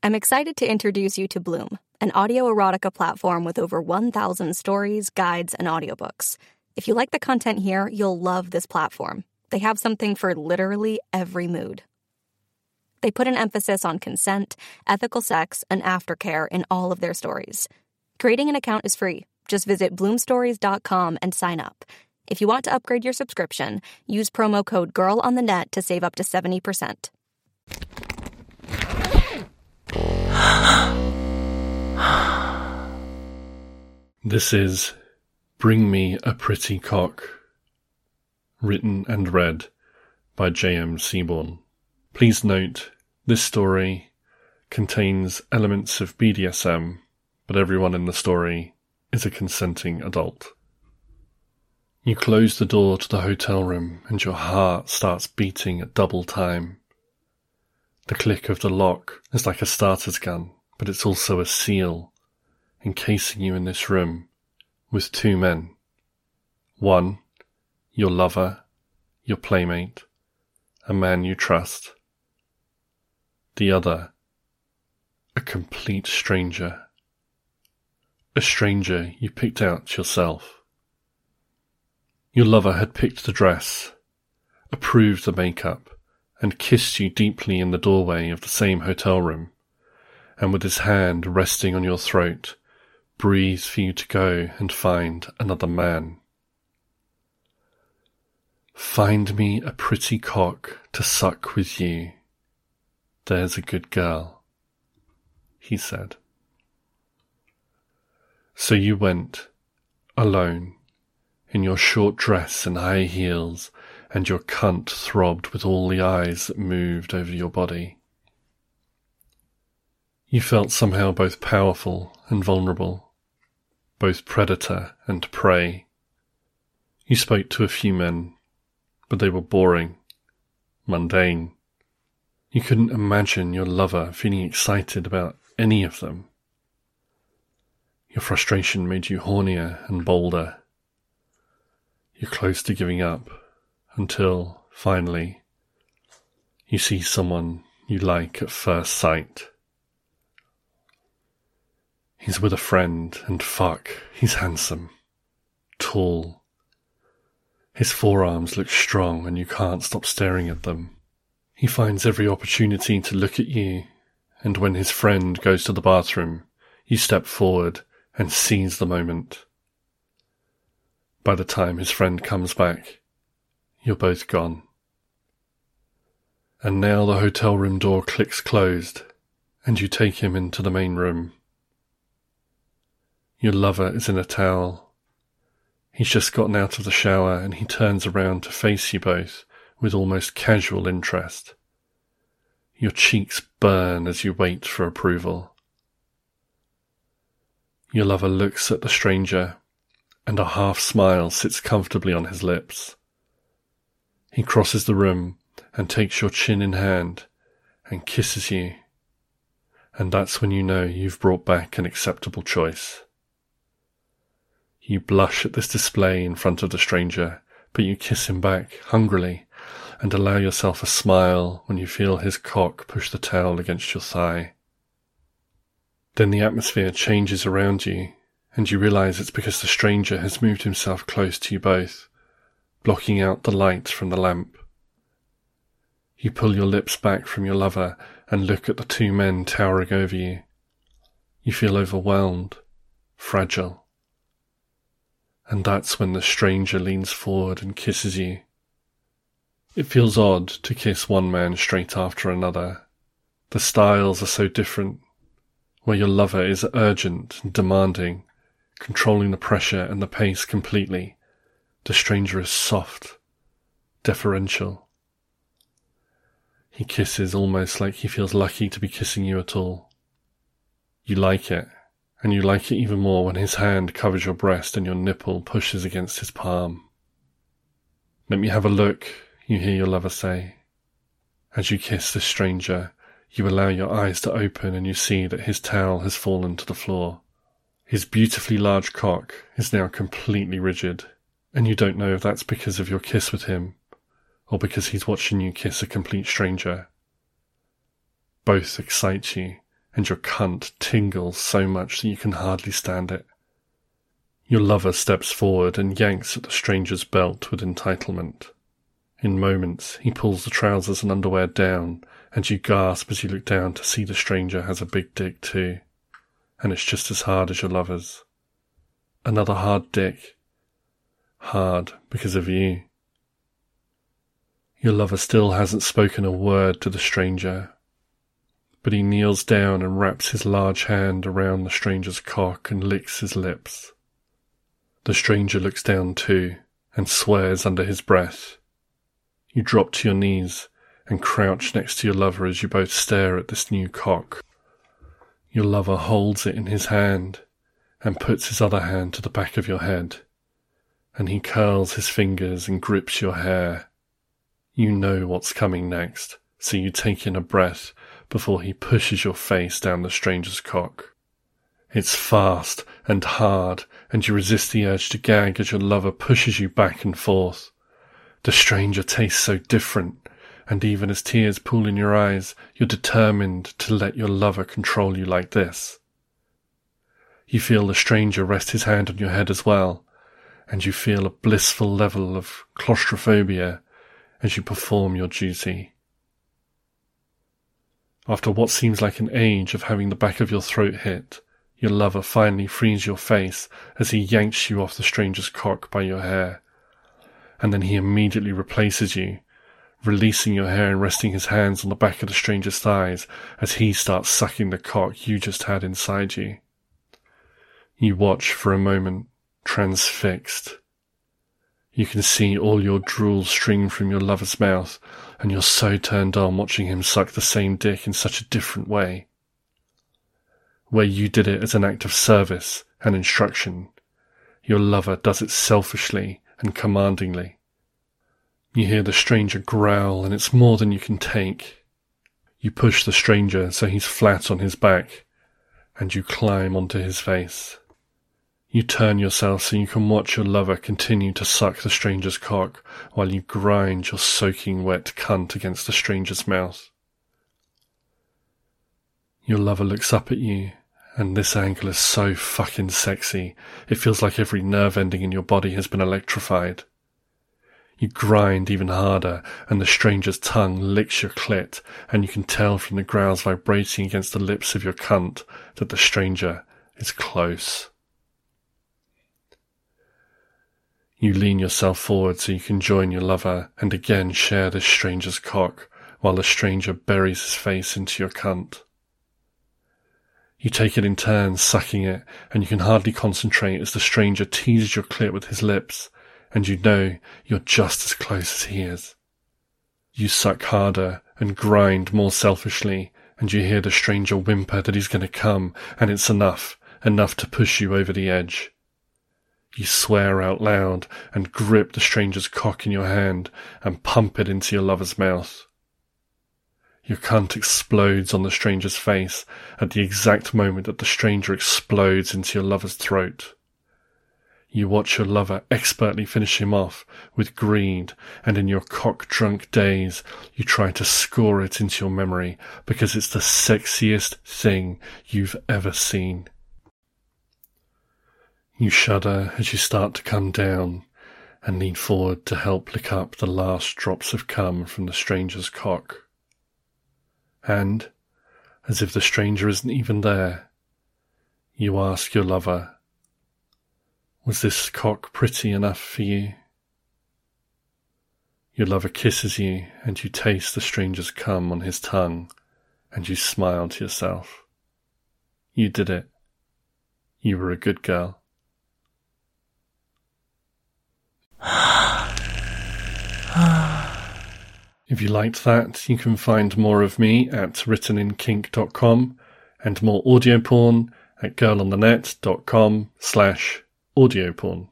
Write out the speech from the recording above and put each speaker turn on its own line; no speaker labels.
I'm excited to introduce you to Bloom, an audio erotica platform with over 1,000 stories, guides, and audiobooks. If you like the content here, you'll love this platform. They have something for literally every mood. They put an emphasis on consent, ethical sex, and aftercare in all of their stories. Creating an account is free. Just visit bloomstories.com and sign up. If you want to upgrade your subscription, use promo code GIRLONTHENET to save up to 70%.
This is Bring Me a Pretty Cock, written and read by J.M. Seaborn. Please note, this story contains elements of BDSM, but everyone in the story is a consenting adult. You close the door to the hotel room and your heart starts beating at double time. The click of the lock is like a starter's gun, but it's also a seal, encasing you in this room with two men. One, your lover, your playmate, a man you trust. The other, a complete stranger. A stranger you picked out yourself. Your lover had picked the dress, approved the makeup, and kissed you deeply in the doorway of the same hotel room, and with his hand resting on your throat, breathed for you to go and find another man. Find me a pretty cock to suck with you. There's a good girl, he said. So you went, alone, in your short dress and high heels, and your cunt throbbed with all the eyes that moved over your body. You felt somehow both powerful and vulnerable, both predator and prey. You spoke to a few men, but they were boring, mundane. You couldn't imagine your lover feeling excited about any of them. Your frustration made you hornier and bolder. You're close to giving up, until, finally, you see someone you like at first sight. He's with a friend, and fuck, he's handsome, tall. His forearms look strong and you can't stop staring at them. He finds every opportunity to look at you, and when his friend goes to the bathroom, you step forward and seize the moment. By the time his friend comes back, you're both gone. And now the hotel room door clicks closed, and you take him into the main room. Your lover is in a towel. He's just gotten out of the shower and he turns around to face you both with almost casual interest. Your cheeks burn as you wait for approval. Your lover looks at the stranger, and a half smile sits comfortably on his lips. He crosses the room and takes your chin in hand and kisses you, and that's when you know you've brought back an acceptable choice. You blush at this display in front of the stranger, but you kiss him back hungrily and allow yourself a smile when you feel his cock push the towel against your thigh. Then the atmosphere changes around you, and you realize it's because the stranger has moved himself close to you both, blocking out the light from the lamp. You pull your lips back from your lover and look at the two men towering over you. You feel overwhelmed, fragile. And that's when the stranger leans forward and kisses you. It feels odd to kiss one man straight after another. The styles are so different. Where your lover is urgent and demanding, controlling the pressure and the pace completely, the stranger is soft, deferential. He kisses almost like he feels lucky to be kissing you at all. You like it, and you like it even more when his hand covers your breast and your nipple pushes against his palm. Let me have a look, you hear your lover say. As you kiss this stranger, you allow your eyes to open and you see that his towel has fallen to the floor. His beautifully large cock is now completely rigid, and you don't know if that's because of your kiss with him, or because he's watching you kiss a complete stranger. Both excite you, and your cunt tingles so much that you can hardly stand it. Your lover steps forward and yanks at the stranger's belt with entitlement. In moments, he pulls the trousers and underwear down, and you gasp as you look down to see the stranger has a big dick too, and it's just as hard as your lover's. Another hard dick. Hard because of you. Your lover still hasn't spoken a word to the stranger, but he kneels down and wraps his large hand around the stranger's cock and licks his lips. The stranger looks down too, and swears under his breath. You drop to your knees and crouch next to your lover as you both stare at this new cock. Your lover holds it in his hand and puts his other hand to the back of your head, and he curls his fingers and grips your hair. You know what's coming next, so you take in a breath before he pushes your face down the stranger's cock. It's fast and hard, and you resist the urge to gag as your lover pushes you back and forth. The stranger tastes so different, and even as tears pool in your eyes, you're determined to let your lover control you like this. You feel the stranger rest his hand on your head as well, and you feel a blissful level of claustrophobia as you perform your duty. After what seems like an age of having the back of your throat hit, your lover finally frees your face as he yanks you off the stranger's cock by your hair, and then he immediately replaces you, releasing your hair and resting his hands on the back of the stranger's thighs as he starts sucking the cock you just had inside you. You watch for a moment, transfixed. You can see all your drool stream from your lover's mouth, and you're so turned on watching him suck the same dick in such a different way. Where you did it as an act of service and instruction, your lover does it selfishly and commandingly. You hear the stranger growl, and it's more than you can take. You push the stranger so he's flat on his back, and you climb onto his face. You turn yourself so you can watch your lover continue to suck the stranger's cock while you grind your soaking wet cunt against the stranger's mouth. Your lover looks up at you, and this angle is so fucking sexy, it feels like every nerve ending in your body has been electrified. You grind even harder, and the stranger's tongue licks your clit, and you can tell from the growls vibrating against the lips of your cunt that the stranger is close. You lean yourself forward so you can join your lover and again share this stranger's cock, while the stranger buries his face into your cunt. You take it in turns, sucking it, and you can hardly concentrate as the stranger teases your clit with his lips, and you know you're just as close as he is. You suck harder and grind more selfishly, and you hear the stranger whimper that he's going to come, and it's enough to push you over the edge. You swear out loud and grip the stranger's cock in your hand and pump it into your lover's mouth. Your cunt explodes on the stranger's face at the exact moment that the stranger explodes into your lover's throat. You watch your lover expertly finish him off with greed, and in your cock-drunk daze, you try to score it into your memory because it's the sexiest thing you've ever seen. You shudder as you start to come down and lean forward to help lick up the last drops of cum from the stranger's cock. And, as if the stranger isn't even there, you ask your lover, "Was this cock pretty enough for you?" Your lover kisses you, and you taste the stranger's cum on his tongue, and you smile to yourself. You did it. You were a good girl. If you liked that, you can find more of me at writteninKink.com and more audio porn at girlonthenet.com/audioporn.